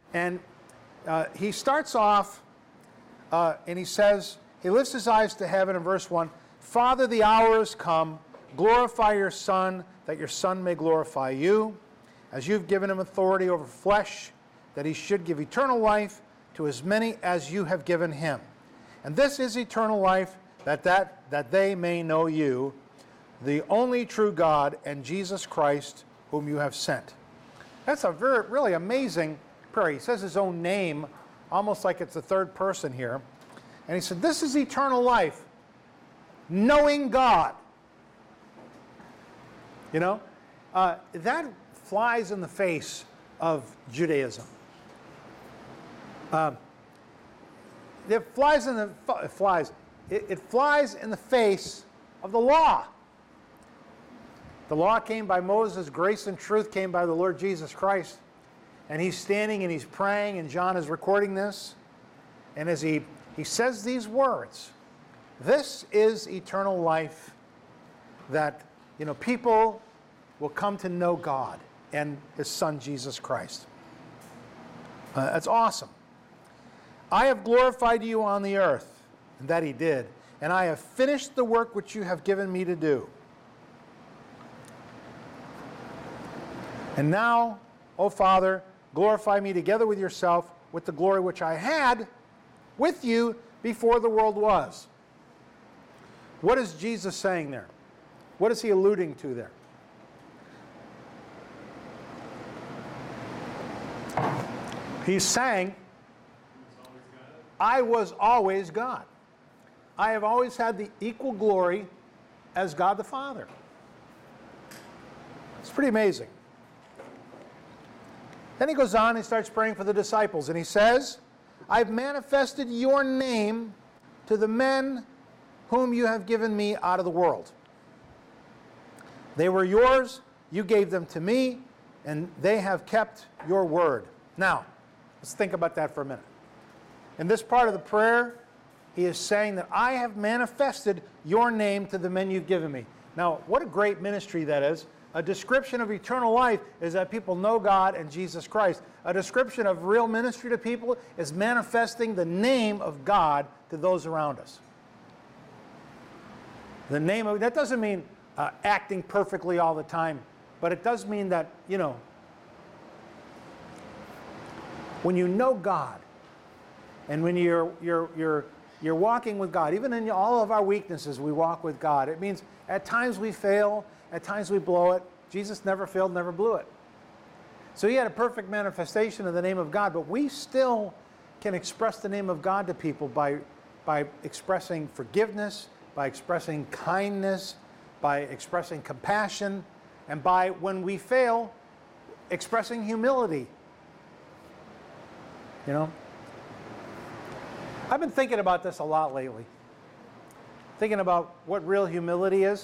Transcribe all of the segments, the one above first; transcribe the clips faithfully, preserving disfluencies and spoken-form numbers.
And uh, he starts off uh, and he says, he lifts his eyes to heaven in verse one, Father, the hour has come. Glorify your Son, that your Son may glorify you, as you've given him authority over flesh, that he should give eternal life to as many as you have given him. And this is eternal life, that, that, that they may know you, the only true God, and Jesus Christ, whom you have sent. That's a very, really amazing prayer. He says his own name, almost like it's the third person here. And he said, this is eternal life, knowing God. You know, uh, that flies in the face of Judaism. Uh, it flies in the it flies. It, it flies in the face of the law. The law came by Moses. Grace and truth came by the Lord Jesus Christ. And he's standing and he's praying, and John is recording this. And as he he says these words, "This is eternal life, that you know people will come to know God and His Son Jesus Christ." Uh, that's awesome. I have glorified you on the earth, and that he did, and I have finished the work which you have given me to do. And now, O Father, glorify me together with yourself with the glory which I had with you before the world was. What is Jesus saying there? What is he alluding to there? He's saying, I was always God. I have always had the equal glory as God the Father. It's pretty amazing. Then he goes on and starts praying for the disciples, and he says, I've manifested your name to the men whom you have given me out of the world. They were yours, you gave them to me, and they have kept your word. Now, let's think about that for a minute. In this part of the prayer, he is saying that I have manifested your name to the men you've given me. Now, what a great ministry that is. A description of eternal life is that people know God and Jesus Christ. A description of real ministry to people is manifesting the name of God to those around us. The name of, that doesn't mean uh, acting perfectly all the time, but it does mean that, you know, when you know God, and when you're, you're, you're, you're walking with God, even in all of our weaknesses, we walk with God. It means at times we fail, at times we blow it. Jesus never failed, never blew it. So he had a perfect manifestation of the name of God, but we still can express the name of God to people by, by expressing forgiveness, by expressing kindness, by expressing compassion, and by, when we fail, expressing humility. You know? I've been thinking about this a lot lately. Thinking about what real humility is.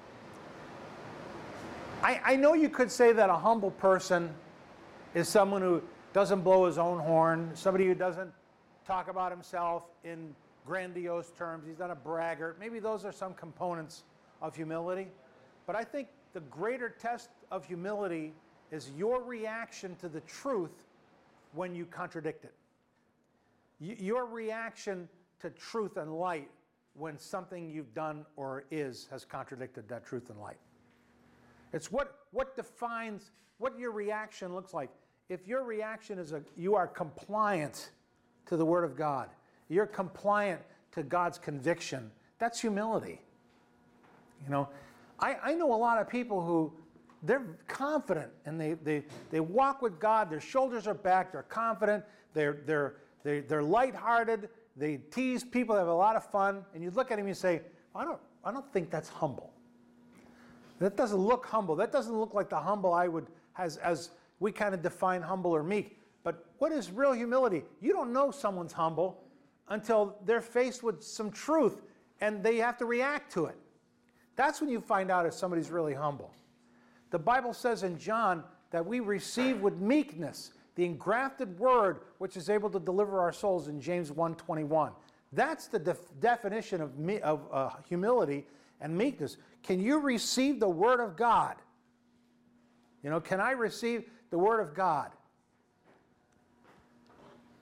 I, I know you could say that a humble person is someone who doesn't blow his own horn, somebody who doesn't talk about himself in grandiose terms. He's not a braggart. Maybe those are some components of humility. But I think the greater test of humility is your reaction to the truth when you contradict it. Your reaction to truth and light when something you've done or is has contradicted that truth and light. It's what, what defines what your reaction looks like. If your reaction is a, you are compliant to the Word of God, you're compliant to God's conviction, that's humility. You know, I, I know a lot of people who, they're confident and they, they, they walk with God, their shoulders are back, they're confident, they're, they're, they're, they're lighthearted, they tease people, they have a lot of fun, and you look at them and you say, I don't, I don't think that's humble. That doesn't look humble. That doesn't look like the humble I would, as, as we kind of define humble or meek. But what is real humility? You don't know someone's humble until they're faced with some truth and they have to react to it. That's when you find out if somebody's really humble. The Bible says in John that we receive with meekness the engrafted word which is able to deliver our souls in James one twenty-one. That's the def- definition of, me- of uh, humility and meekness. Can you receive the Word of God? You know, can I receive the Word of God?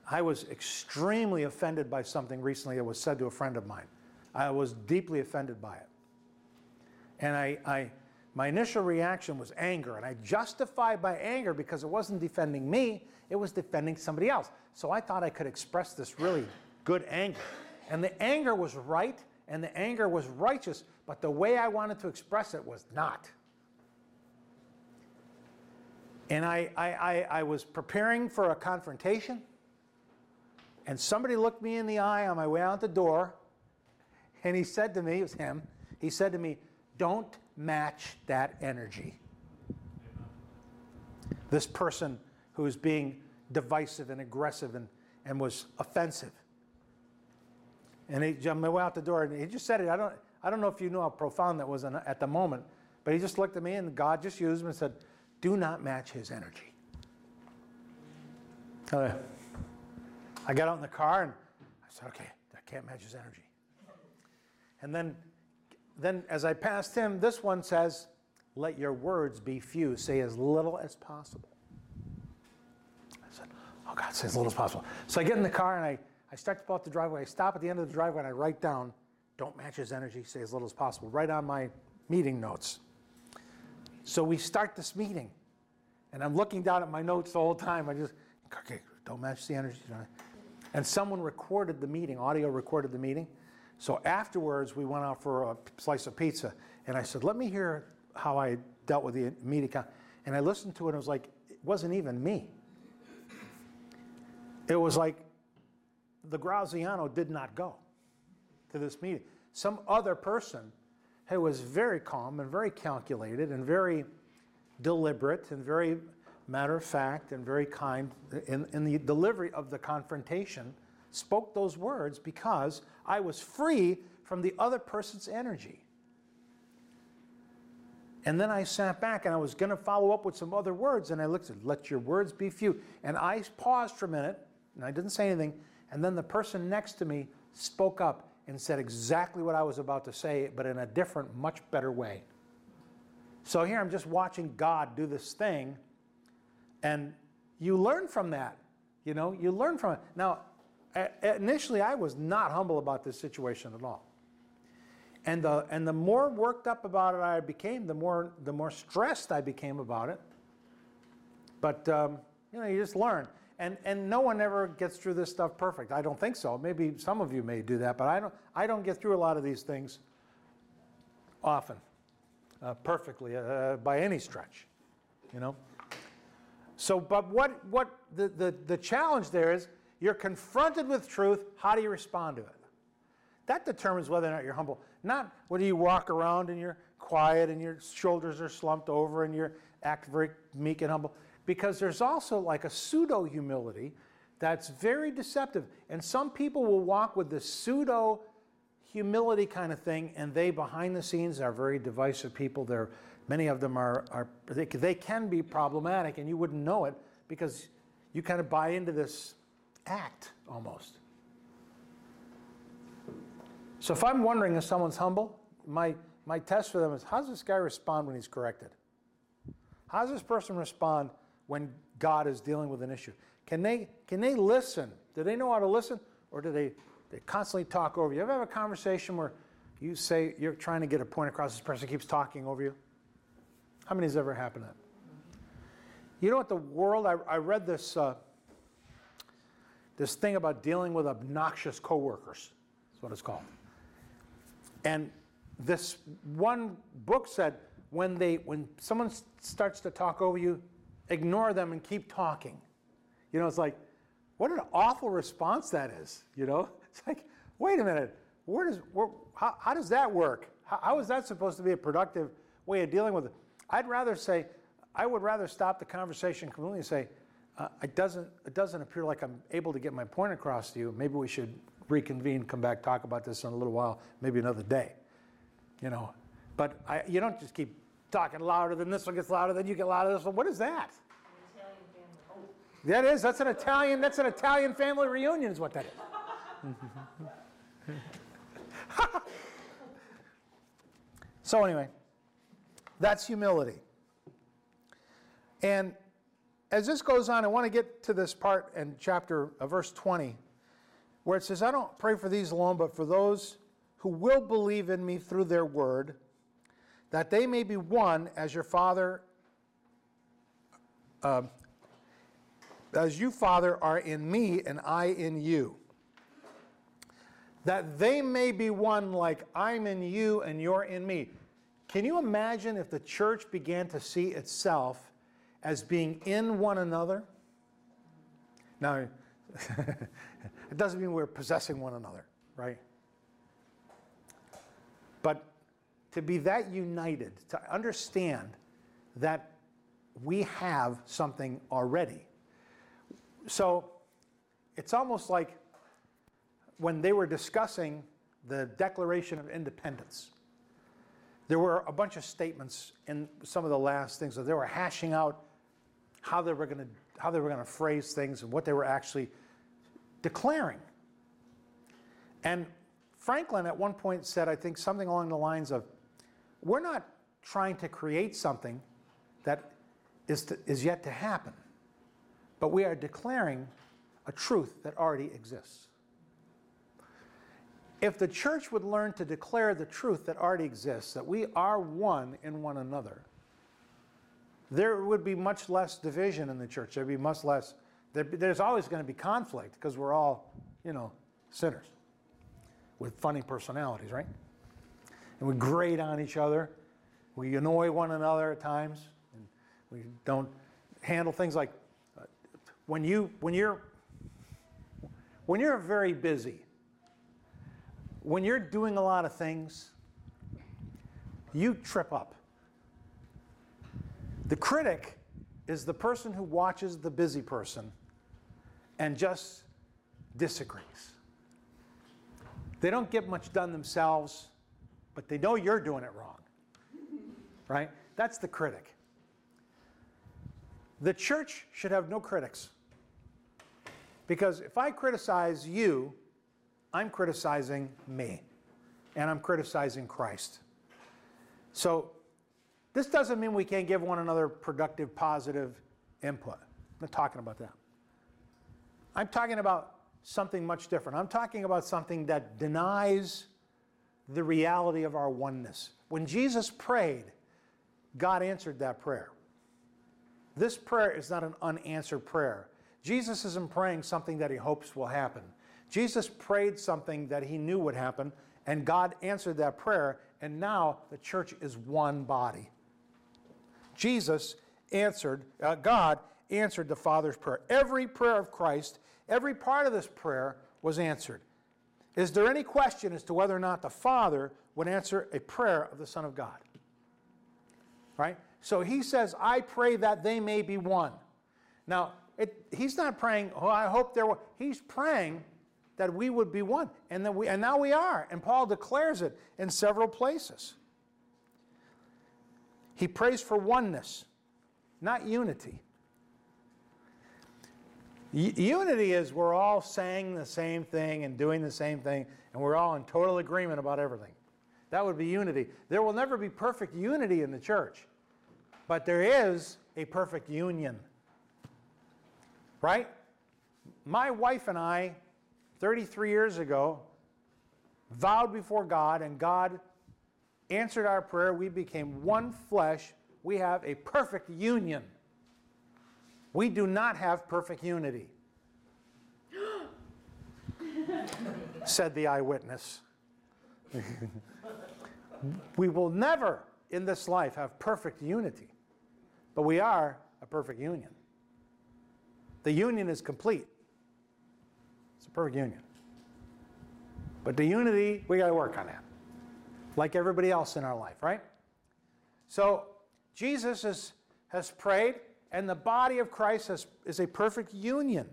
I was extremely offended by something recently that was said to a friend of mine. I was deeply offended by it. And I, I, my initial reaction was anger, and I justified my anger because it wasn't defending me, it was defending somebody else. So I thought I could express this really good anger. And the anger was right, and the anger was righteous, but the way I wanted to express it was not. And I, I, I, I was preparing for a confrontation, and somebody looked me in the eye on my way out the door, and he said to me, it was him, he said to me, "Don't match that energy." This person who was being divisive and aggressive and, and was offensive. And he, on my way out the door, and he just said it. I don't, I don't know if you know how profound that was in, at the moment, but he just looked at me, and God just used him and said, "Do not match his energy." Uh, I got out in the car, and I said, "Okay, I can't match his energy." And then, then as I passed him, this one says, "Let your words be few. Say as little as possible." I said, "Oh God, say as little as possible." So I get in the car, and I, I start to pull out the driveway. I stop at the end of the driveway, and I write down, "Don't match his energy. Say as little as possible," right on my meeting notes. So we start this meeting, and I'm looking down at my notes the whole time. I just, okay, don't match the energy. And someone recorded the meeting, audio recorded the meeting. So afterwards, we went out for a slice of pizza, and I said, "Let me hear how I dealt with the meeting." And I listened to it, and it was like, it wasn't even me. It was like the Graziano did not go to this meeting. Some other person who was very calm and very calculated and very deliberate and very matter of fact and very kind in, in the delivery of the confrontation spoke those words because I was free from the other person's energy. And then I sat back, and I was going to follow up with some other words, and I looked at, "Let your words be few." And I paused for a minute, and I didn't say anything, and then the person next to me spoke up and said exactly what I was about to say, but in a different, much better way. So here I'm just watching God do this thing, and you learn from that. You know, you learn from it. Now, initially I was not humble about this situation at all. And the, and the more worked up about it I became, the more, the more stressed I became about it. But, um, you know, you just learn. And, and no one ever gets through this stuff perfect. I don't think so. Maybe some of you may do that, but I don't, I don't get through a lot of these things often, uh, perfectly, uh, by any stretch, you know. So, but what, what the, the, the challenge there is, you're confronted with truth, how do you respond to it? That determines whether or not you're humble. Not whether you walk around and you're quiet and your shoulders are slumped over and you act very meek and humble. Because there's also like a pseudo-humility that's very deceptive. And some people will walk with this pseudo-humility kind of thing, and they, behind the scenes, are very divisive people. They're, many of them are, are they, they can be problematic, and you wouldn't know it because you kind of buy into this act almost. So if I'm wondering if someone's humble, my, my test for them is, how does this guy respond when he's corrected? How does this person respond when God is dealing with an issue? Can they, can they listen? Do they know how to listen? Or do they, they constantly talk over you? Ever have a conversation where you say you're trying to get a point across, this person keeps talking over you? How many has ever happened to that? You know what the world, I, I read this, uh, this thing about dealing with obnoxious coworkers. That's what it's called. And this one book said, when they, when someone starts to talk over you, ignore them and keep talking. You know, it's like, what an awful response that is. You know, it's like, wait a minute, where does, where, how, how does that work? How, how is that supposed to be a productive way of dealing with it? I'd rather say, I would rather stop the conversation completely and say, uh, it doesn't, it doesn't appear like I'm able to get my point across to you. Maybe we should reconvene, come back, talk about this in a little while, maybe another day. You know, but I, you don't just keep talking louder, then this one gets louder, then you get louder, this one. What is that? An Italian family. Oh. That is, that's an Italian, that's an Italian family reunion is what that is. So anyway, that's humility. And as this goes on, I want to get to this part in chapter, uh, verse twenty, where it says, I don't pray for these alone, but for those who will believe in me through their word, that they may be one as your Father, uh, as you, Father, are in me and I in you. That they may be one like I'm in you and you're in me. Can you imagine if the church began to see itself as being in one another? Now, it doesn't mean we're possessing one another, right? But to be that united, to understand that we have something already. So it's almost like when they were discussing the Declaration of Independence, there were a bunch of statements in some of the last things that they were hashing out how they were going to how they were going to phrase things and what they were actually declaring. And Franklin at one point said, I think, something along the lines of, we're not trying to create something that is, to, is yet to happen, but we are declaring a truth that already exists. If the church would learn to declare the truth that already exists, that we are one in one another, there would be much less division in the church. There'd be much less, there's always going to be conflict because we're all, you know, sinners with funny personalities, right? And we grate on each other. We annoy one another at times. And we don't handle things like, uh, when, you, when, you're, when you're very busy, when you're doing a lot of things, you trip up. The critic is the person who watches the busy person and just disagrees. They don't get much done themselves, but they know you're doing it wrong, right? That's the critic. The church should have no critics, because if I criticize you, I'm criticizing me, and I'm criticizing Christ. So this doesn't mean we can't give one another productive, positive input. I'm not talking about that. I'm talking about something much different. I'm talking about something that denies the reality of our oneness. When Jesus prayed, God answered that prayer. This prayer is not an unanswered prayer. Jesus isn't praying something that he hopes will happen. Jesus prayed something that he knew would happen, and God answered that prayer, and now the church is one body. Jesus answered, uh, God answered the Father's prayer. Every prayer of Christ, every part of this prayer was answered. Is there any question as to whether or not the Father would answer a prayer of the Son of God? Right? So he says, I pray that they may be one. Now, it, he's not praying, oh, I hope they're one. He's praying that we would be one. And, that we, and now we are. And Paul declares it in several places. He prays for oneness, not unity. U- unity is we're all saying the same thing and doing the same thing, and we're all in total agreement about everything. That would be unity. There will never be perfect unity in the church, but there is a perfect union. Right? My wife and I, thirty-three years ago, vowed before God, and God answered our prayer. We became one flesh. We have a perfect union. We do not have perfect unity, said the eyewitness. We will never in this life have perfect unity, but we are a perfect union. The union is complete. It's a perfect union. But the unity, we got to work on that, like everybody else in our life, right? So Jesus is, has prayed, and the body of Christ has, is a perfect union.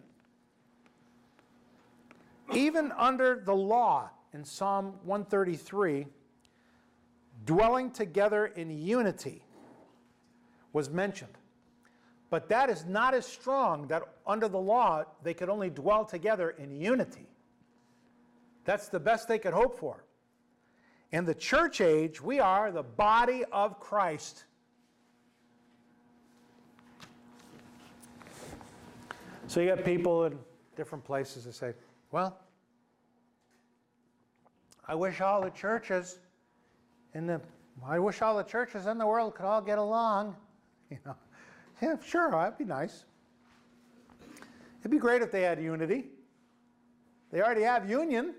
Even under the law in Psalm one thirty-three, dwelling together in unity was mentioned. But that is not as strong that under the law they could only dwell together in unity. That's the best they could hope for. In the church age, we are the body of Christ. So you got people in different places that say, well, I wish all the churches in the, I wish all the churches in the world could all get along. You know, yeah, sure, that'd be nice. It'd be great if they had unity. They already have union.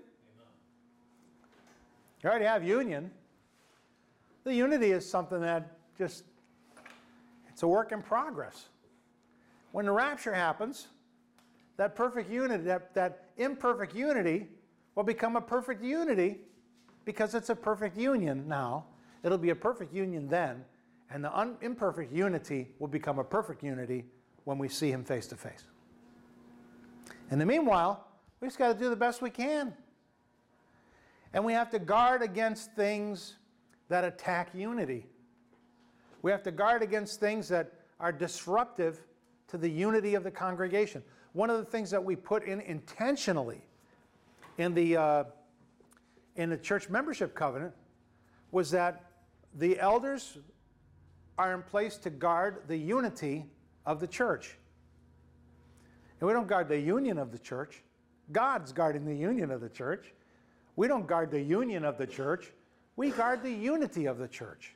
They already have union. The unity is something that just, it's a work in progress. When the rapture happens, that perfect unity, that, that imperfect unity will become a perfect unity because it's a perfect union now. It'll be a perfect union then, and the un- imperfect unity will become a perfect unity when we see him face to face. In the meanwhile, we just got to do the best we can. And we have to guard against things that attack unity. We have to guard against things that are disruptive to the unity of the congregation. One of the things that we put in intentionally in the, uh, in the church membership covenant was that the elders are in place to guard the unity of the church. And we don't guard the union of the church. God's guarding the union of the church. We don't guard the union of the church. We guard the unity of the church.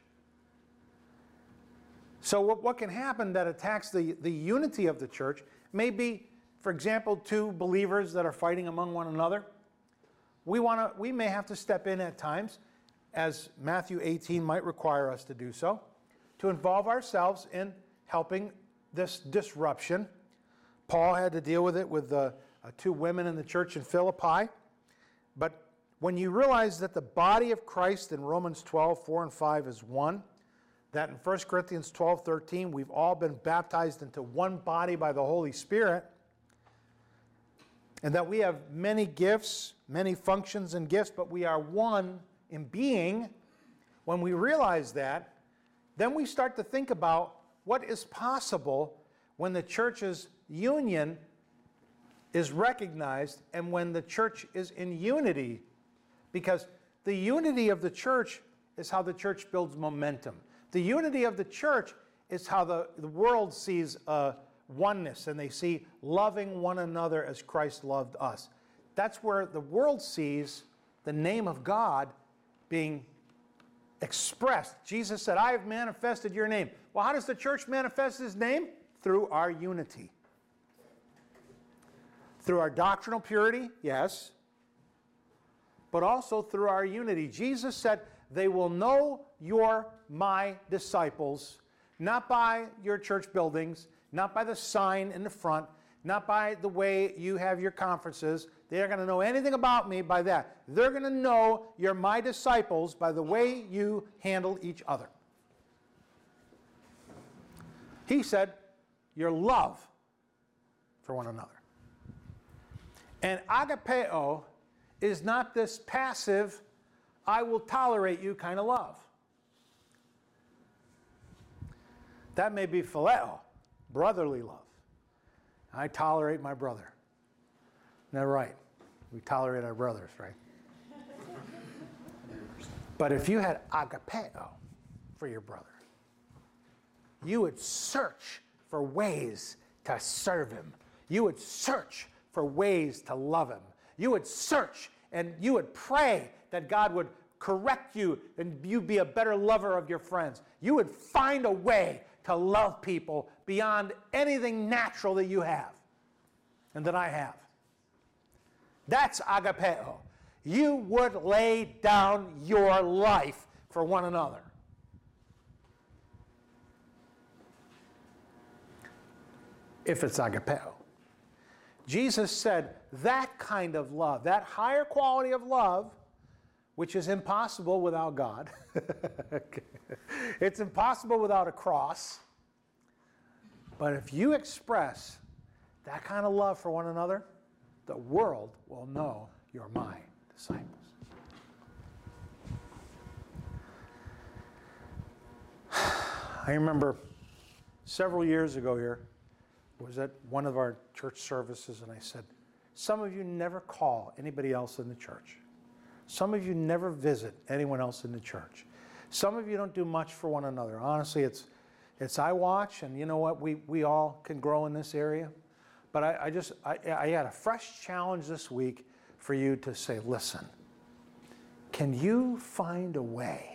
So what, what can happen that attacks the, the unity of the church may be, for example, two believers that are fighting among one another. We, wanna, we may have to step in at times, as Matthew eighteen might require us to do so, to involve ourselves in helping this disruption. Paul had to deal with it with the uh, two women in the church in Philippi. But when you realize that the body of Christ in Romans twelve, four and five is one, that in First Corinthians twelve, thirteen, we've all been baptized into one body by the Holy Spirit, and that we have many gifts, many functions and gifts, but we are one in being, when we realize that, then we start to think about what is possible when the church's union is recognized and when the church is in unity. Because the unity of the church is how the church builds momentum. The unity of the church is how the, the world sees uh, oneness, and they see loving one another as Christ loved us. That's where the world sees the name of God being expressed. Jesus said, I have manifested your name. Well, how does the church manifest his name? Through our unity. Through our doctrinal purity, yes, but also through our unity. Jesus said, they will know you're my disciples, not by your church buildings, not by the sign in the front, not by the way you have your conferences. They're going to know anything about me by that. They're going to know you're my disciples by the way you handle each other. He said, your love for one another. And agapeo is not this passive, I will tolerate you kind of love. That may be phileo, brotherly love. I tolerate my brother. They're right. We tolerate our brothers, right? But if you had agapeo for your brother, you would search for ways to serve him. You would search for ways to love him. You would search and you would pray that God would correct you and you be a better lover of your friends. You would find a way to love people beyond anything natural that you have and that I have. That's agapeo. You would lay down your life for one another. If it's agapeo. Jesus said that kind of love, that higher quality of love, which is impossible without God. It's impossible without a cross. But if you express that kind of love for one another, the world will know you're my disciples. I remember several years ago here, I was at one of our church services, and I said, some of you never call anybody else in the church. Some of you never visit anyone else in the church. Some of you don't do much for one another. Honestly, it's, it's I watch, and you know what? We, we all can grow in this area. But I, I just, I, I had a fresh challenge this week for you to say, listen, can you find a way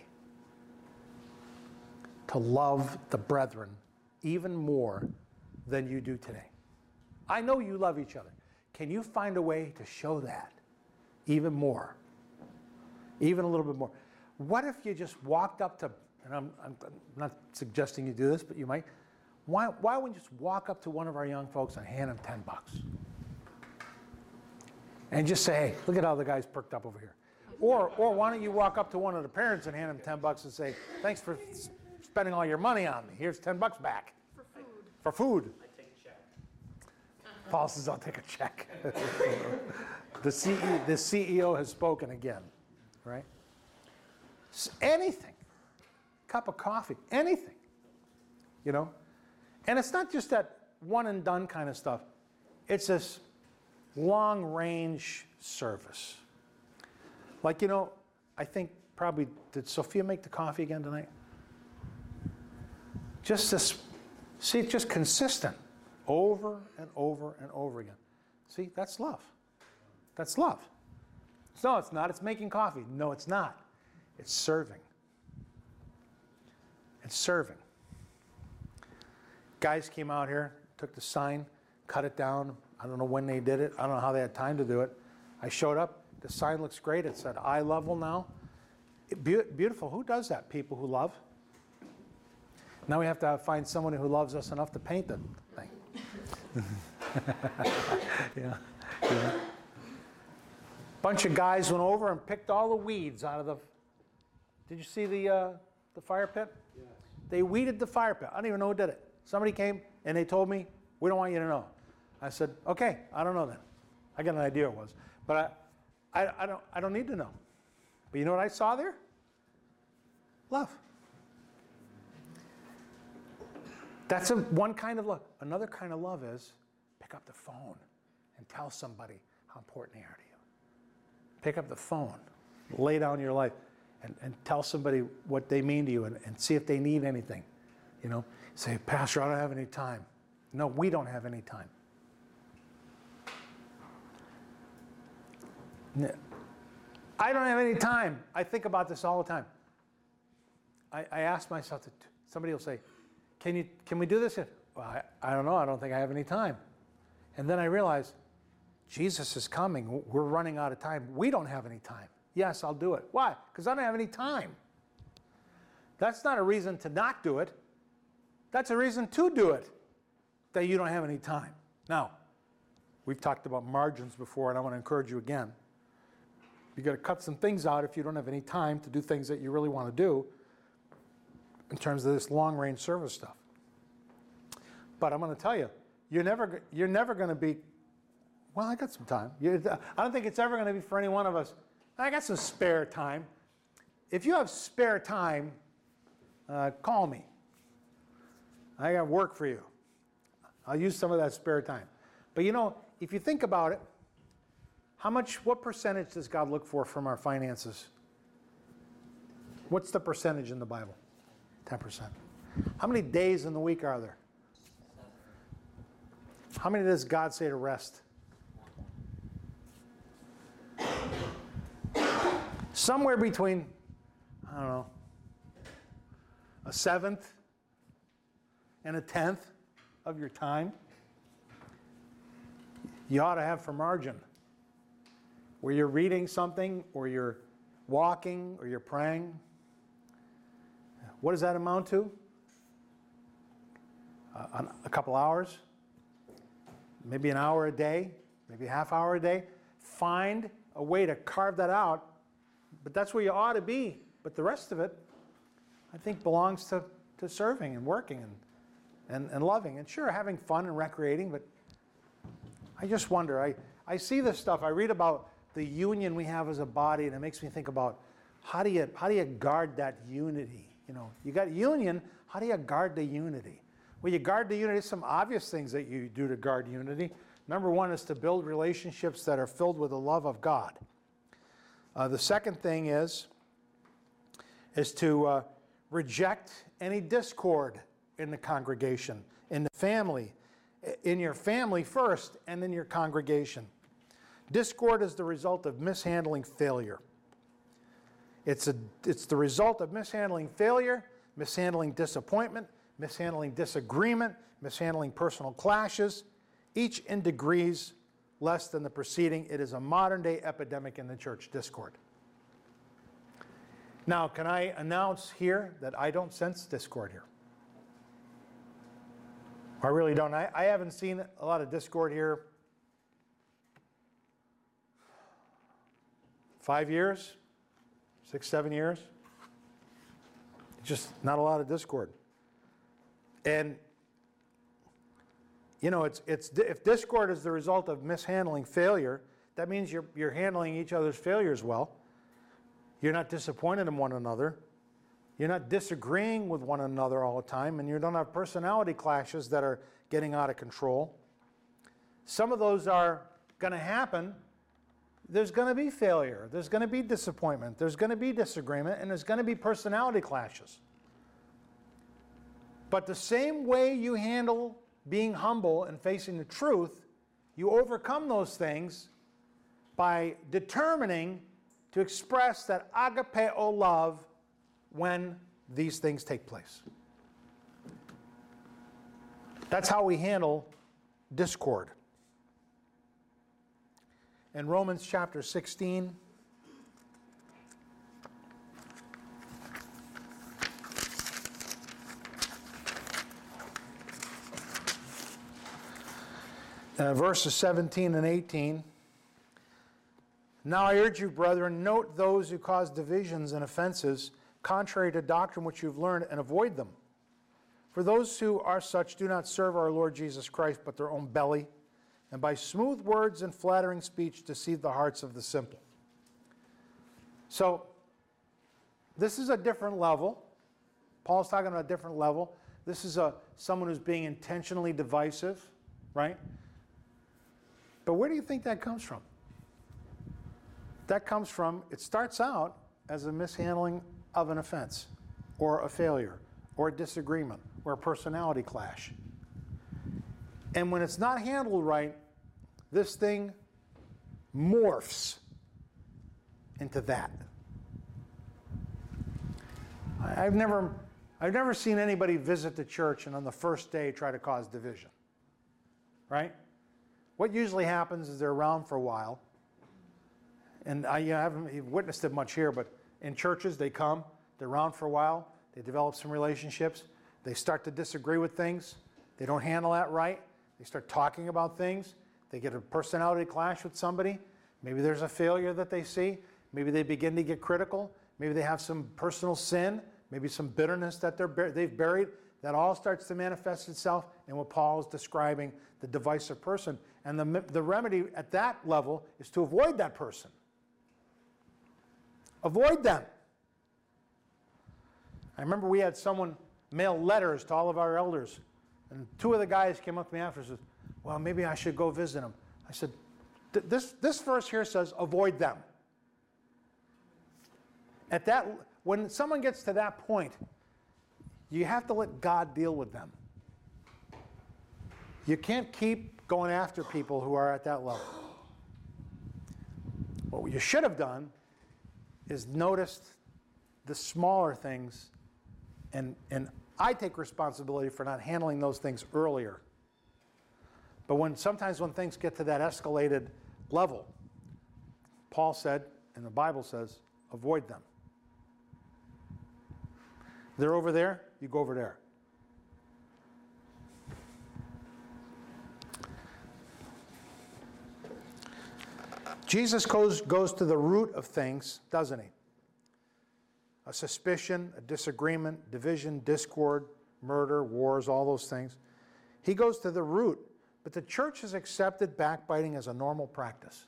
to love the brethren even more than you do today? I know you love each other. Can you find a way to show that even more? Even a little bit more. What if you just walked up to, and I'm, I'm not suggesting you do this, but you might, why, why wouldn't you just walk up to one of our young folks and hand them ten bucks? And just say, hey, look at how the guy's perked up over here. Or, or why don't you walk up to one of the parents and hand them ten bucks and say, thanks for spending all your money on me. Here's ten bucks back. For food. For food. I take a check. Paul says, I'll take a check. the, C E O, the C E O has spoken again, right? S- anything. Cup of coffee, anything. You know? And it's not just that one and done kind of stuff. It's this long range service. Like, you know, I think probably, did Sophia make the coffee again tonight? Just this, see, it's just consistent over and over and over again. See, that's love. That's love. No, it's not. It's making coffee. No, it's not. It's serving. It's serving. Guys came out here, took the sign, cut it down. I don't know when they did it. I don't know how they had time to do it. I showed up. The sign looks great. It said eye level now. It, be- beautiful. Who does that? People who love. Now we have to find someone who loves us enough to paint the thing. yeah. yeah. Bunch of guys went over and picked all the weeds out of the. Did you see the uh, the fire pit? Yes. They weeded the fire pit. I don't even know who did it. Somebody came and they told me, we don't want you to know. I said, okay, I don't know then. I got an idea it was. But I, I, I, don't, I don't need to know. But you know what I saw there? Love. That's a, one kind of love. Another kind of love is pick up the phone and tell somebody how important they are to you. Pick up the phone, lay down your life, and, and tell somebody what they mean to you and, and see if they need anything. You know, say, Pastor, I don't have any time. No, we don't have any time. I don't have any time. I think about this all the time. I, I ask myself, that somebody will say, can you, can we do this? Well, I, I don't know. I don't think I have any time. And then I realize, Jesus is coming. We're running out of time. We don't have any time. Yes, I'll do it. Why? Because I don't have any time. That's not a reason to not do it. That's a reason to do it, that you don't have any time. Now, we've talked about margins before, and I want to encourage you again. You've got to cut some things out if you don't have any time to do things that you really want to do in terms of this long-range service stuff. But I'm going to tell you, you're never, you're never going to be, well, I got some time. You, I don't think it's ever going to be for any one of us, I got some spare time. If you have spare time, uh, call me. I got work for you. I'll use some of that spare time. But you know, if you think about it, how much, what percentage does God look for from our finances? What's the percentage in the Bible? ten percent. How many days in the week are there? How many does God say to rest? Somewhere between, I don't know, a seventh and a tenth of your time, you ought to have for margin. Where you're reading something, or you're walking, or you're praying. What does that amount to? Uh, a couple hours? Maybe an hour a day? Maybe a half hour a day? Find a way to carve that out. But that's where you ought to be. But the rest of it, I think, belongs to, to serving and working and, and, and loving. And sure, having fun and recreating, but I just wonder. I, I see this stuff. I read about the union we have as a body, and it makes me think about how do you, how do you guard that unity? You know, you got union, how do you guard the unity? Well, you guard the unity, some obvious things that you do to guard unity. Number one is to build relationships that are filled with the love of God. Uh, the second thing is, is to uh, reject any discord in the congregation, in the family, in your family first and then your congregation. Discord is the result of mishandling failure. It's, a, it's the result of mishandling failure, mishandling disappointment, mishandling disagreement, mishandling personal clashes, each in degrees less than the preceding. It is a modern-day epidemic in the church, discord. Now, can I announce here that I don't sense discord here? I really don't. I, I haven't seen a lot of discord here. Five years? Six, seven years? Just not a lot of discord. And, you know, it's, it's, if discord is the result of mishandling failure, that means you're, you're handling each other's failures well. You're not disappointed in one another. You're not disagreeing with one another all the time, and you don't have personality clashes that are getting out of control. Some of those are going to happen. There's going to be failure. There's going to be disappointment. There's going to be disagreement, and there's going to be personality clashes. But the same way you handle being humble and facing the truth, you overcome those things by determining to express that agapeo love when these things take place. That's how we handle discord. In Romans chapter sixteen, uh, verses seventeen and eighteen, now I urge you, brethren, note those who cause divisions and offenses contrary to doctrine which you've learned, and avoid them. For those who are such do not serve our Lord Jesus Christ, but their own belly, and by smooth words and flattering speech deceive the hearts of the simple. So, this is a different level. Paul's talking about a different level. This is a someone who's being intentionally divisive, right? But where do you think that comes from? That comes from, it starts out as a mishandling of an offense, or a failure, or a disagreement, or a personality clash. And when it's not handled right, this thing morphs into that. I've never, I've never seen anybody visit the church and on the first day try to cause division, right? What usually happens is they're around for a while, and I, you know, I haven't witnessed it much here, but in churches they come, they're around for a while, they develop some relationships, they start to disagree with things, they don't handle that right, they start talking about things, they get a personality clash with somebody, maybe there's a failure that they see, maybe they begin to get critical, maybe they have some personal sin, maybe some bitterness that they're, they've buried, that all starts to manifest itself in what Paul is describing, the divisive person. And the, the remedy at that level is to avoid that person. Avoid them. I remember we had someone mail letters to all of our elders, and two of the guys came up to me after and said, well, maybe I should go visit them. I said, this, this verse here says, avoid them. At that, when someone gets to that point, you have to let God deal with them. You can't keep going after people who are at that level. What you should have done is noticed the smaller things, and, and I take responsibility for not handling those things earlier. But when sometimes when things get to that escalated level, Paul said, and the Bible says, avoid them. They're over there, you go over there. Jesus goes, goes to the root of things, doesn't he? A suspicion, a disagreement, division, discord, murder, wars, all those things. He goes to the root, but the church has accepted backbiting as a normal practice.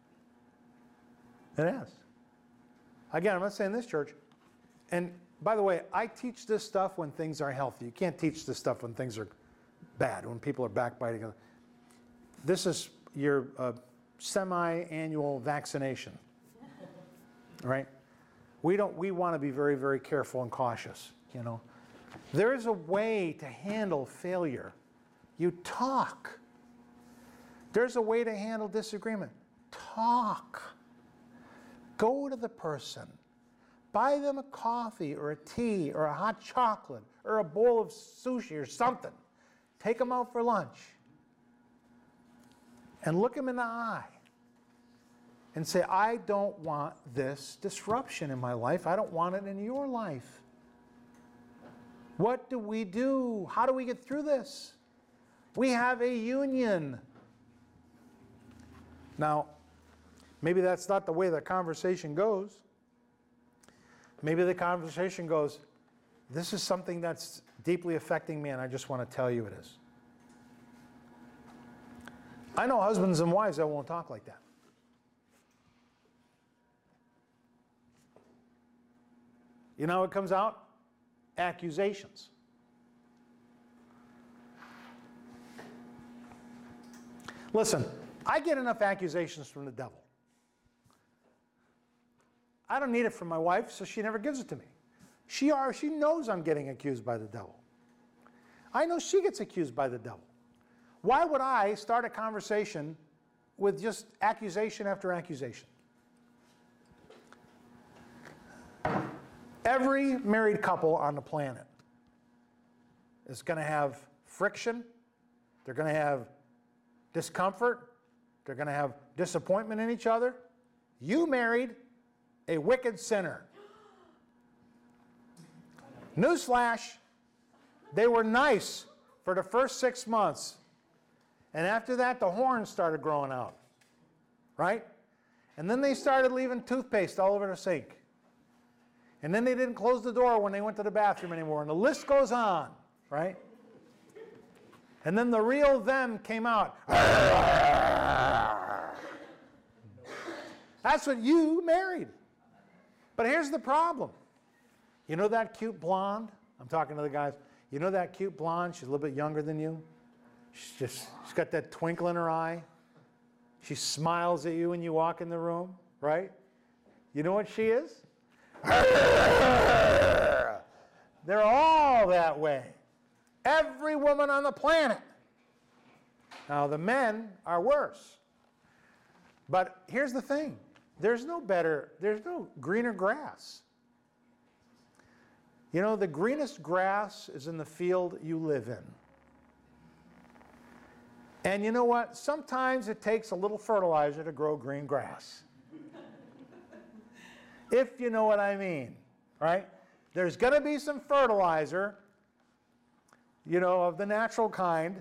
It has. Again, I'm not saying this church. And by the way, I teach this stuff when things are healthy. You can't teach this stuff when things are bad, when people are backbiting. This is your uh, semi-annual vaccination, right? We don't. We want to be very, very careful and cautious. You know, there is a way to handle failure You talk. There's a way to handle disagreement. Talk. Go to the person. Buy them a coffee or a tea or a hot chocolate or a bowl of sushi or something. Take them out for lunch. And look them in the eye. And say, I don't want this disruption in my life. I don't want it in your life. What do we do? How do we get through this? We have a union. Now, maybe that's not the way the conversation goes. Maybe the conversation goes, this is something that's deeply affecting me, and I just want to tell you it is. I know husbands and wives that won't talk like that. You know how it comes out? Accusations. Listen, I get enough accusations from the devil. I don't need it from my wife, so she never gives it to me. She, are, she knows I'm getting accused by the devil. I know she gets accused by the devil. Why would I start a conversation with just accusation after accusation? Every married couple on the planet is going to have friction. They're going to have discomfort. They're going to have disappointment in each other. You married a wicked sinner. Newsflash, they were nice for the first six months. And after that, the horns started growing out. Right? And then they started leaving toothpaste all over the sink. And then they didn't close the door when they went to the bathroom anymore. And the list goes on, right? And then the real them came out. That's what you married. But here's the problem. You know that cute blonde? I'm talking to the guys. You know that cute blonde? She's a little bit younger than you. She's just, she's got that twinkle in her eye. She smiles at you when you walk in the room, right? You know what she is? They're all that way. Every woman on the planet. Now, the men are worse. But here's the thing. There's no better, there's no greener grass. You know, the greenest grass is in the field you live in. And you know what? Sometimes it takes a little fertilizer to grow green grass. If you know what I mean, right? There's going to be some fertilizer, you know, of the natural kind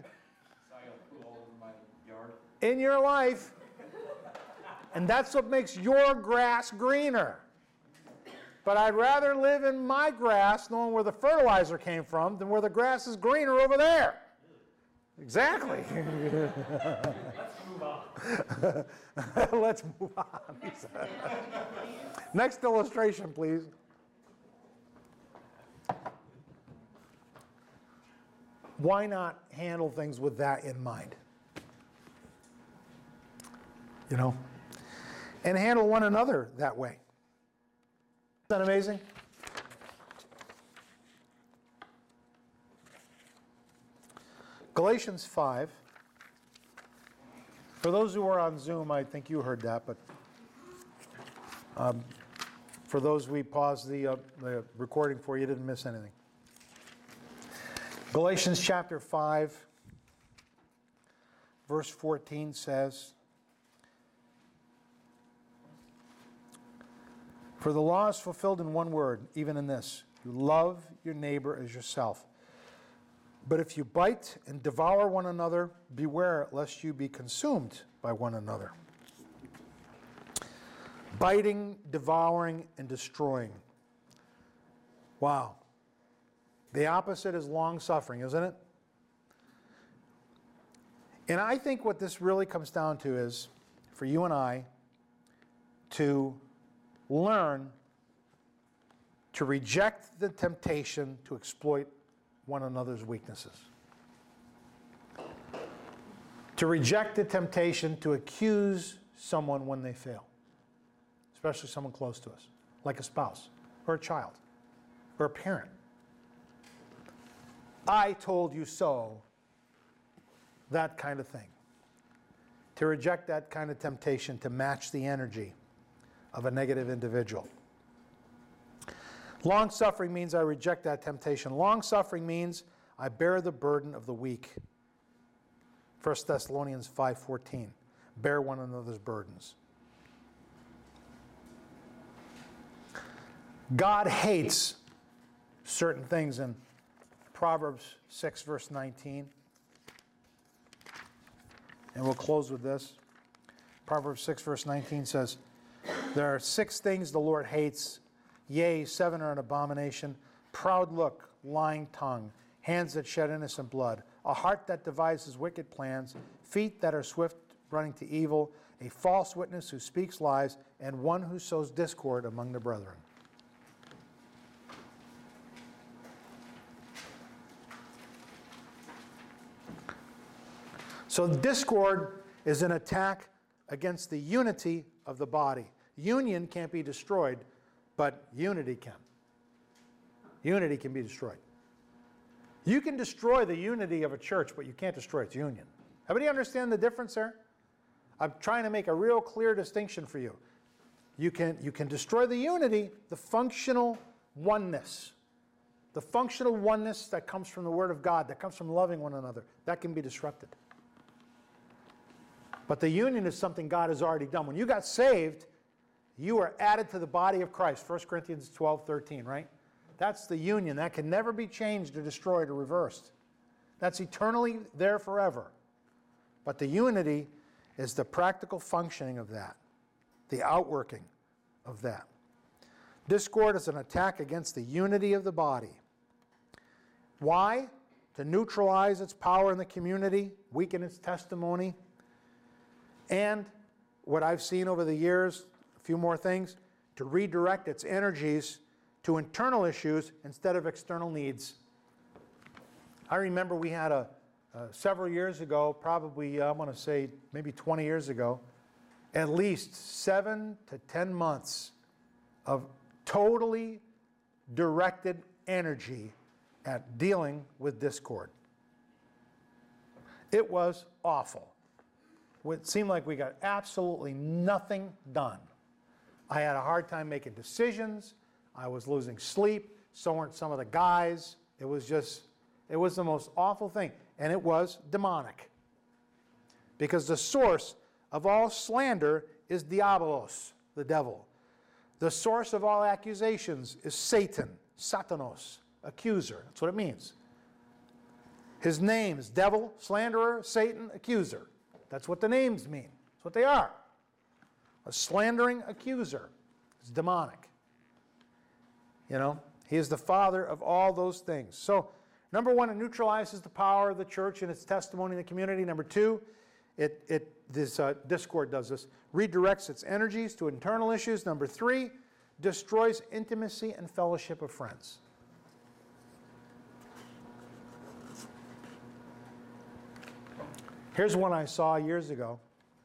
in your life, and that's what makes your grass greener. But I'd rather live in my grass knowing where the fertilizer came from than where the grass is greener over there. Exactly. Let's move on. Let's move on. Next illustration, please. Why not handle things with that in mind? You know? And handle one another that way. Isn't that amazing? Galatians five. For those who are on Zoom, I think you heard that, but um, for those we paused the, uh, the recording for, you didn't miss anything. Galatians chapter five, verse fourteen says, "For the law is fulfilled in one word, even in this, you love your neighbor as yourself. But if you bite and devour one another, beware lest you be consumed by one another." Biting, devouring, and destroying. Wow. The opposite is long-suffering, isn't it? And I think what this really comes down to is, for you and I, to learn to reject the temptation to exploit one another's weaknesses. To reject the temptation to accuse someone when they fail, especially someone close to us, like a spouse or a child or a parent. I told you so. that kind of thing. To reject that kind of temptation to match the energy of a negative individual. Long-suffering means I reject that temptation. Long-suffering means I bear the burden of the weak. First Thessalonians five fourteen. Bear one another's burdens. God hates certain things in Proverbs six, verse nineteen. And we'll close with this. Proverbs six, verse nineteen says, there are six things the Lord hates. Yea, seven are an abomination. Proud look, lying tongue, hands that shed innocent blood, a heart that devises wicked plans, feet that are swift running to evil, a false witness who speaks lies, and one who sows discord among the brethren. So discord is an attack against the unity of the body. Union can't be destroyed, but unity can. Unity can be destroyed. You can destroy the unity of a church, but you can't destroy its union. Everybody understand the difference there? I'm trying to make a real clear distinction for you. You can, you can destroy the unity, the functional oneness. The functional oneness that comes from the Word of God, that comes from loving one another, that can be disrupted. But the union is something God has already done. When you got saved, you were added to the body of Christ. First Corinthians twelve thirteen, right? That's the union. That can never be changed or destroyed or reversed. That's eternally there forever. But the unity is the practical functioning of that, the outworking of that. Discord is an attack against the unity of the body. Why? To neutralize its power in the community, weaken its testimony, and what I've seen over the years, a few more things, to redirect its energies to internal issues instead of external needs. I remember we had a, uh, several years ago, probably uh, I want to say maybe twenty years ago, at least seven to ten months of totally directed energy at dealing with discord. It was awful. It seemed like we got absolutely nothing done. I had a hard time making decisions. I was losing sleep. So weren't some of the guys. It was just, it was the most awful thing. And it was demonic. Because the source of all slander is Diabolos, the devil. The source of all accusations is Satan, Satanos, accuser. That's what it means. His name is devil, slanderer, Satan, accuser. That's what the names mean. That's what they are. A slandering accuser. It's demonic. You know, he is the father of all those things. So, number one, it neutralizes the power of the church and its testimony in the community. Number two, it, it this uh, discord does this. Redirects its energies to internal issues. Number three, destroys intimacy and fellowship of friends. Here's one I saw years ago.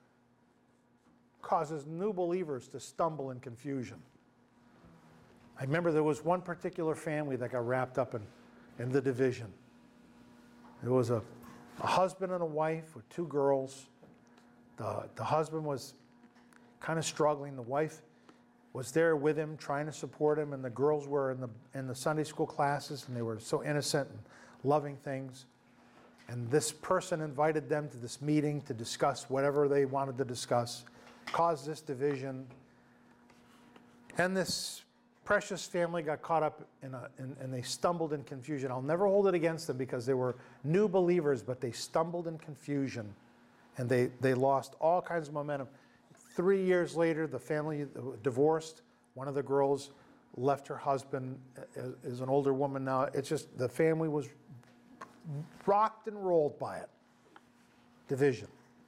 Causes new believers to stumble in confusion. I remember there was one particular family that got wrapped up in, in the division. There was a, a husband and a wife with two girls. The, the husband was kind of struggling. The wife was there with him, trying to support him, and the girls were in the, in the Sunday school classes, and they were so innocent and loving things. And this person invited them to this meeting to discuss whatever they wanted to discuss, caused this division. And this precious family got caught up in a, in, and they stumbled in confusion. I'll never hold it against them because they were new believers, but they stumbled in confusion. And they, they lost all kinds of momentum. Three years later, the family divorced. One of the girls left her husband, is an older woman now. It's just, the family was rocked and rolled by it. Division.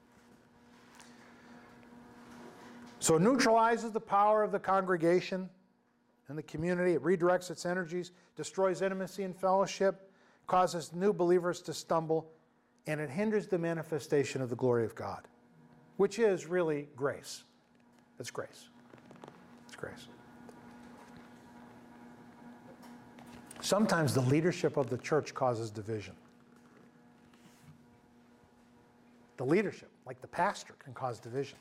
So it neutralizes the power of the congregation and the community. It redirects its energies, destroys intimacy and fellowship, causes new believers to stumble, and it hinders the manifestation of the glory of God, which is really grace. It's grace. It's grace. Sometimes the leadership of the church causes division. The leadership, like the pastor, can cause division.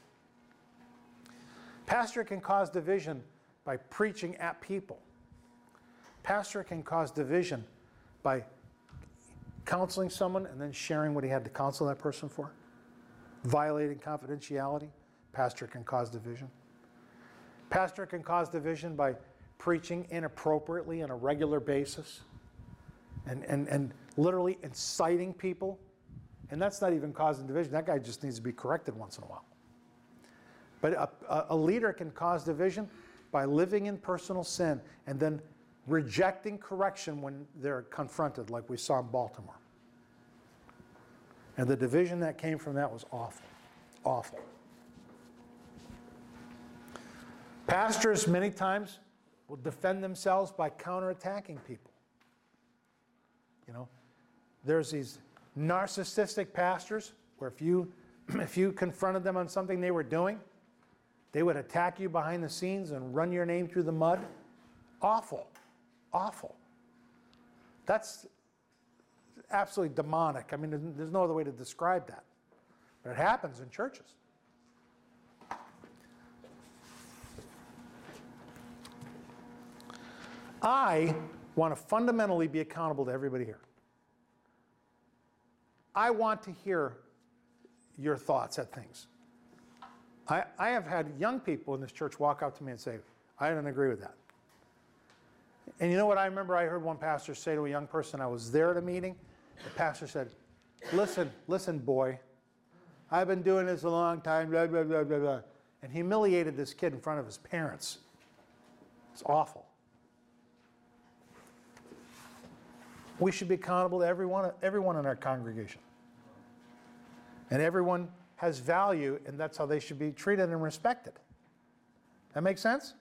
Pastor can cause division by preaching at people. Pastor can cause division by counseling someone and then sharing what he had to counsel that person for. Violating confidentiality, pastor can cause division. Pastor can cause division by preaching inappropriately on a regular basis and, and, and literally inciting people. And that's not even causing division. That guy just needs to be corrected once in a while. But a, a, a leader can cause division by living in personal sin and then rejecting correction when they're confronted, like we saw in Baltimore. And the division that came from that was awful. Awful. Pastors, many times, will defend themselves by counterattacking people. You know, there's these narcissistic pastors where if you, if you confronted them on something they were doing, they would attack you behind the scenes and run your name through the mud. Awful. Awful. That's absolutely demonic. I mean, there's no other way to describe that. But it happens in churches. I want to fundamentally be accountable to everybody here. I want to hear your thoughts at things. I, I have had young people in this church walk up to me and say, I don't agree with that. And you know what I remember I heard one pastor say to a young person, I was there at a meeting, the pastor said, listen, listen, boy, I've been doing this a long time, blah, blah, blah, blah, blah. And humiliated this kid in front of his parents. It's awful. We should be accountable to everyone, everyone in our congregation. And everyone has value, and that's how they should be treated and respected. That make sense?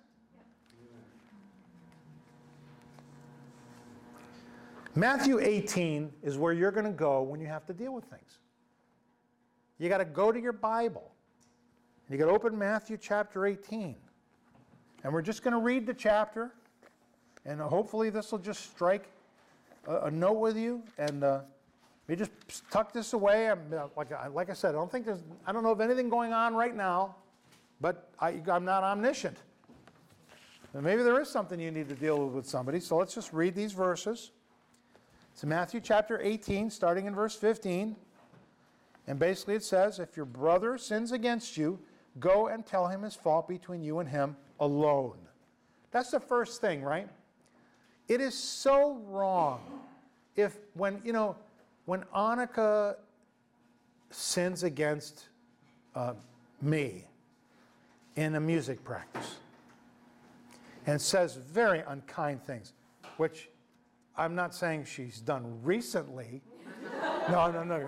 Matthew eighteen is where you're going to go when you have to deal with things. You got to go to your Bible. You got to open Matthew chapter eighteen. And we're just going to read the chapter, and hopefully this will just strike a, a note with you, and uh, we just tuck this away. I'm, uh, like, I, like I said, I don't think there's, I don't know of anything going on right now, but I, I'm not omniscient. And maybe there is something you need to deal with with somebody, so let's just read these verses. It's Matthew chapter eighteen, starting in verse fifteen. And basically it says, if your brother sins against you, go and tell him his fault between you and him alone. That's the first thing, right? It is so wrong if when, you know, when Annika sins against uh, me in a music practice and says very unkind things, which I'm not saying she's done recently. No, no, no.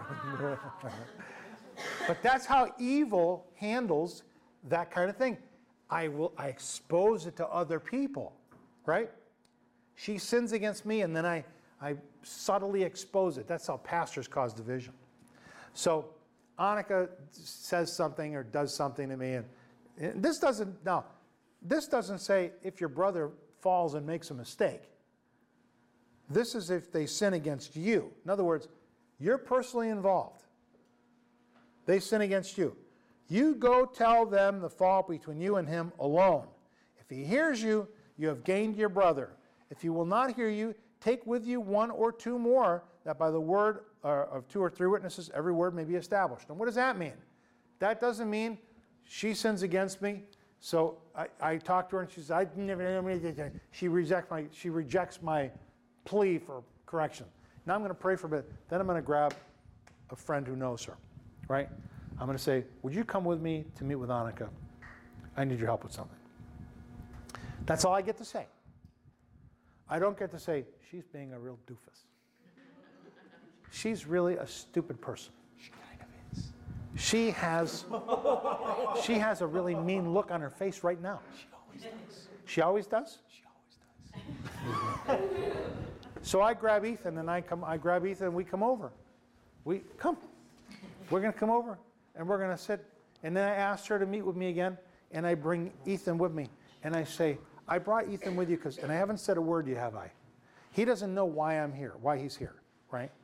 But that's how evil handles that kind of thing. I will I expose it to other people, right? She sins against me, and then I, I subtly expose it. That's how pastors cause division. So Annika says something or does something to me, and, and this doesn't, now, this doesn't say if your brother falls and makes a mistake. This is if they sin against you. In other words, you're personally involved. They sin against you. You go tell them the fault between you and him alone. If he hears you, you have gained your brother. If he will not hear you, take with you one or two more, that by the word uh, of two or three witnesses, every word may be established. And what does that mean? That doesn't mean she sins against me. So I, I talked to her and she says, I never, she rejects my, she rejects my plea for correction. Now I'm going to pray for a bit. Then I'm going to grab a friend who knows her, right? I'm going to say, would you come with me to meet with Annika? I need your help with something. That's all I get to say. I don't get to say, she's being a real doofus. She's really a stupid person. She kind of is. She has, she has a really mean look on her face right now. She always does. She always does? She always does. So I grab Ethan and I come. I grab Ethan and we come over. We come. We're going to come over and we're going to sit. And then I asked her to meet with me again, and I bring Ethan with me, and I say, I brought Ethan with you because, and I haven't said a word yet, have I? He doesn't know why I'm here, why he's here, right?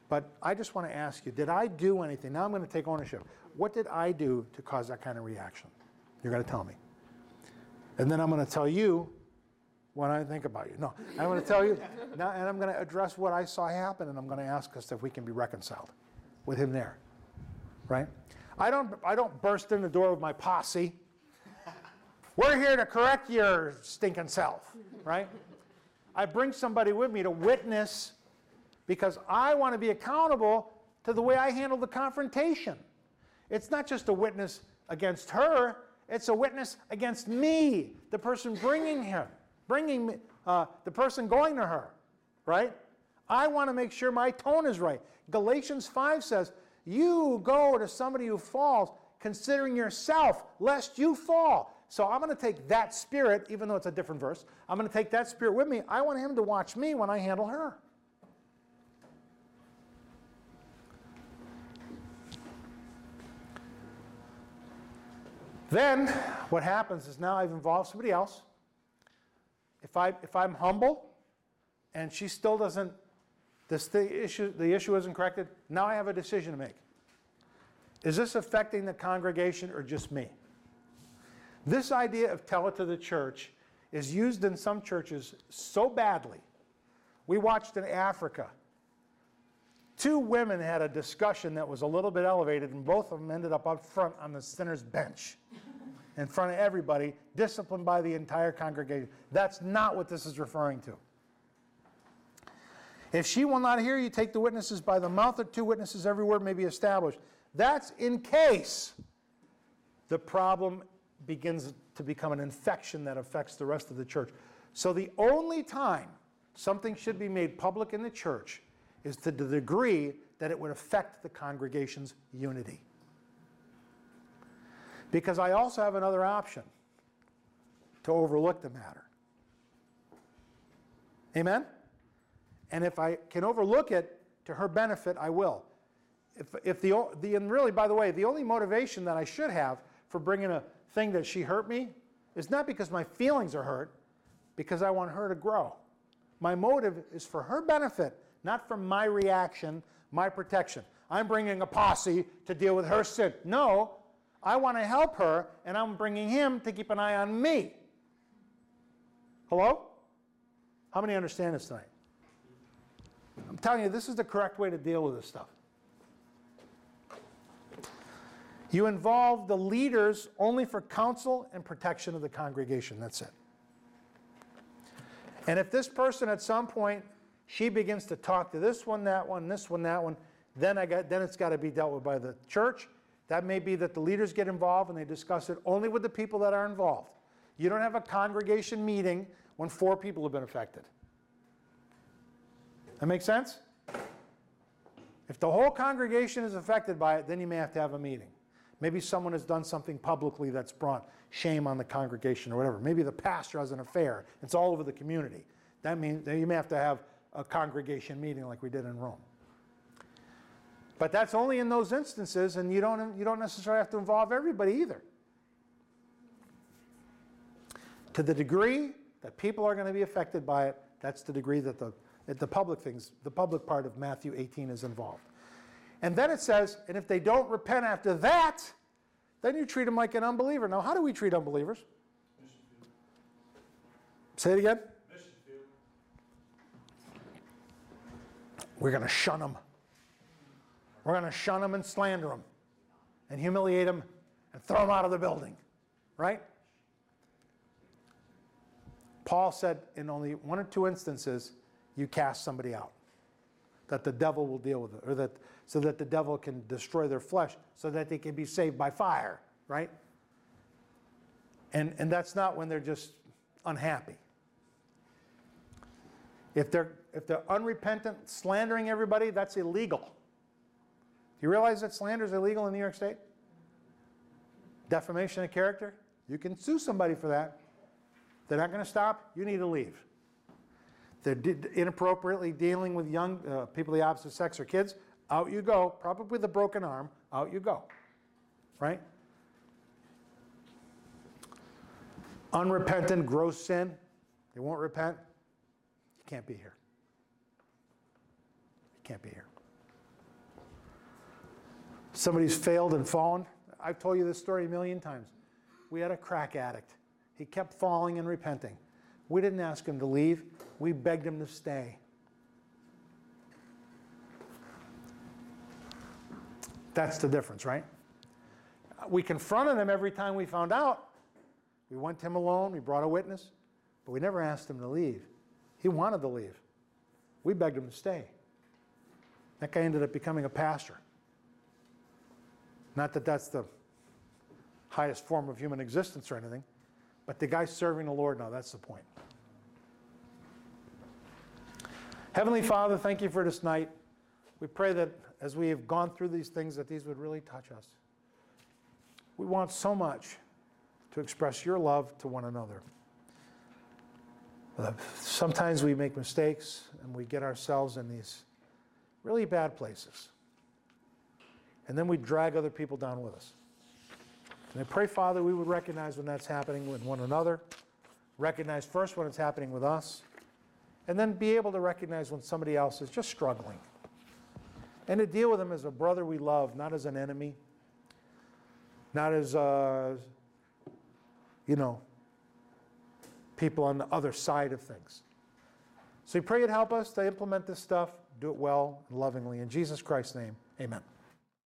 But I just want to ask you, did I do anything? Now I'm going to take ownership. What did I do to cause that kind of reaction? You're going to tell me. And then I'm going to tell you what I think about you. No, I'm going to tell you, now, and I'm going to address what I saw happen, and I'm going to ask us if we can be reconciled with him there, right? I don't, I don't burst in the door with my posse. We're here to correct your stinking self, right? I bring somebody with me to witness because I want to be accountable to the way I handle the confrontation. It's not just a witness against her, it's a witness against me, the person bringing him, bringing me, uh, the person going to her, right? I want to make sure my tone is right. Galatians five says, you go to somebody who falls, considering yourself, lest you fall. So I'm going to take that spirit, even though it's a different verse, I'm going to take that spirit with me. I want him to watch me when I handle her. Then what happens is now I've involved somebody else. If, I, if I'm humble and she still doesn't, this, the, issue, the issue isn't corrected, now I have a decision to make. Is this affecting the congregation or just me? This idea of tell it to the church is used in some churches so badly. We watched in Africa. Two women had a discussion that was a little bit elevated, and both of them ended up up front on the sinner's bench in front of everybody, disciplined by the entire congregation. That's not what this is referring to. If she will not hear you, take the witnesses by the mouth of two witnesses, every word may be established. That's in case the problem begins to become an infection that affects the rest of the church. So the only time something should be made public in the church is to the degree that it would affect the congregation's unity. Because I also have another option, to overlook the matter. Amen? And if I can overlook it to her benefit, I will. If, if the, the, and really, by the way, the only motivation that I should have for bringing a thing that she hurt me is not because my feelings are hurt, because I want her to grow. My motive is for her benefit, not for my reaction, my protection. I'm bringing a posse to deal with her sin. No, I want to help her, and I'm bringing him to keep an eye on me. Hello? How many understand this tonight? I'm telling you, this is the correct way to deal with this stuff. You involve the leaders only for counsel and protection of the congregation. That's it. And if this person at some point, she begins to talk to this one, that one, this one, that one, then, I got, then it's got to be dealt with by the church. That may be that the leaders get involved and they discuss it only with the people that are involved. You don't have a congregation meeting when four people have been affected. That make sense? If the whole congregation is affected by it, then you may have to have a meeting. Maybe someone has done something publicly that's brought shame on the congregation or whatever. Maybe the pastor has an affair. It's all over the community. That means that you may have to have a congregation meeting like we did in Rome. But that's only in those instances, and you don't, you don't necessarily have to involve everybody either. To the degree that people are going to be affected by it, that's the degree that the, that the public things, the public part of Matthew eighteen is involved. And then it says, and if they don't repent after that, then you treat them like an unbeliever. Now, how do we treat unbelievers? Say it again. We're going to shun them. We're going to shun them and slander them and humiliate them and throw them out of the building, right? Paul said in only one or two instances, you cast somebody out, that the devil will deal with it, or that so that the devil can destroy their flesh so that they can be saved by fire, right? And, and that's not when they're just unhappy. If they're, if they're unrepentant, slandering everybody, that's illegal. Do you realize that slander is illegal in New York State? Defamation of character? You can sue somebody for that. They're not going to stop. You need to leave. They're inappropriately dealing with young uh, people of the opposite sex or kids. Out you go. Probably with a broken arm. Out you go. Right? Unrepentant, gross sin. They won't repent. You can't be here. You can't be here. somebody's failed and fallen. I've told you this story a million times. We had a crack addict. He kept falling and repenting. We didn't ask him to leave. We begged him to stay. That's the difference, right? We confronted him every time we found out. We went to him alone. We brought a witness. But we never asked him to leave. He wanted to leave. We begged him to stay. That guy ended up becoming a pastor. Not that that's the highest form of human existence or anything, but the guy's serving the Lord now. That's the point. Heavenly Father, thank you for this night. We pray that as we have gone through these things, that these would really touch us. We want so much to express your love to one another. Uh, sometimes we make mistakes and we get ourselves in these really bad places. And then we drag other people down with us. And I pray, Father, we would recognize when that's happening with one another, recognize first when it's happening with us, and then be able to recognize when somebody else is just struggling. And to deal with them as a brother we love, not as an enemy, not as, uh, you know, people on the other side of things. So we pray you'd help us to implement this stuff, do it well and lovingly. In Jesus Christ's name, amen.